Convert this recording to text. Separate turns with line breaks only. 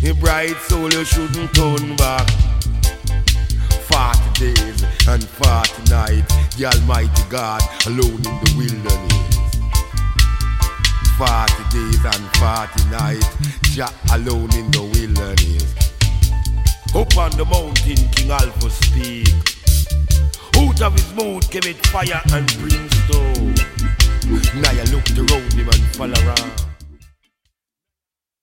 A bright soul, you shouldn't turn back. 40 days and 40 nights, the Almighty God alone in the wilderness. 40 days and 40 nights, Jah alone in the wilderness. Up on the mountain, King Alpha speak. Out of his mouth came it fire and brimstone. Now you looked around him and fall around.